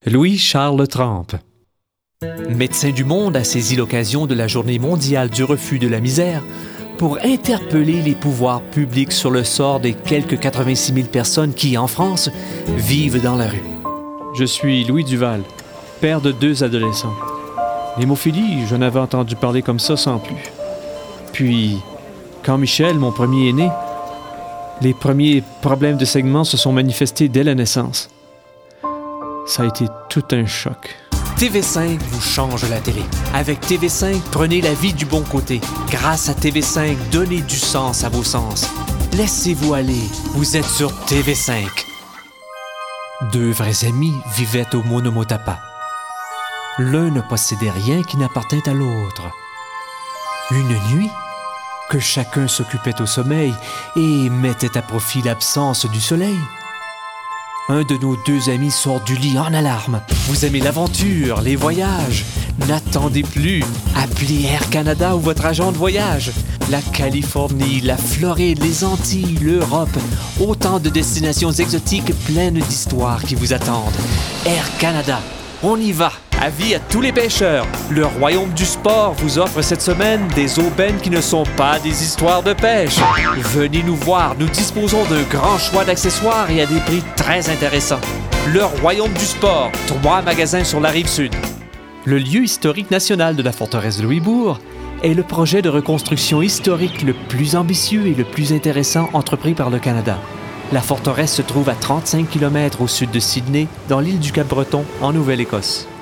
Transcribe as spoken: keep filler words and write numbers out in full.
Louis-Charles Trempe. Médecin du Monde a saisi l'occasion de la Journée mondiale du refus de la misère pour interpeller les pouvoirs publics sur le sort des quelques quatre-vingt-six mille personnes qui, en France, vivent dans la rue. Je suis Louis Duval, père de deux adolescents. L'hémophilie, je n'avais entendu parler comme ça sans plus. Puis, quand Michel, mon premier est né, les premiers problèmes de saignement se sont manifestés dès la naissance. Ça a été tout un choc. T V cinq vous change la télé. Avec T V cinq, prenez la vie du bon côté. Grâce à T V cinq, donnez du sens à vos sens. Laissez-vous aller, vous êtes sur T V cinq. Deux vrais amis vivaient au Monomotapa. L'un ne possédait rien qui n'appartint à l'autre. Une nuit, que chacun s'occupait au sommeil et mettait à profit l'absence du soleil, un de nos deux amis sort du lit en alarme. Vous aimez l'aventure, les voyages? N'attendez plus. Appelez Air Canada ou votre agent de voyage. La Californie, la Floride, les Antilles, l'Europe. Autant de destinations exotiques pleines d'histoires qui vous attendent. Air Canada, on y va! Avis à tous les pêcheurs, le Royaume du Sport vous offre cette semaine des aubaines qui ne sont pas des histoires de pêche. Venez nous voir, nous disposons d'un grand choix d'accessoires et à des prix très intéressants. Le Royaume du Sport, trois magasins sur la Rive-Sud. Le lieu historique national de la forteresse de Louisbourg est le projet de reconstruction historique le plus ambitieux et le plus intéressant entrepris par le Canada. La forteresse se trouve à trente-cinq kilomètres au sud de Sydney, dans l'île du Cap-Breton, en Nouvelle-Écosse.